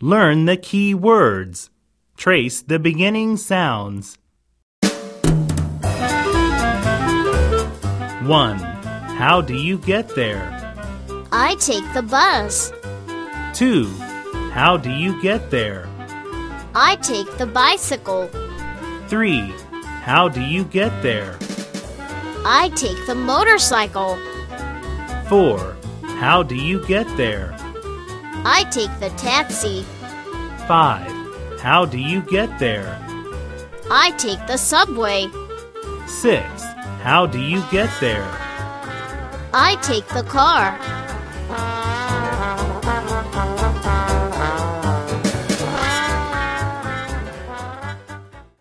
Learn the key words. Trace the beginning sounds. 1. How do you get there? I take the bus. 2. How do you get there? I take the bicycle. 3. How do you get there? I take the motorcycle. 4. How do you get there? I take the taxi. 5. How do you get there? I take the subway. 6. How do you get there? I take the car.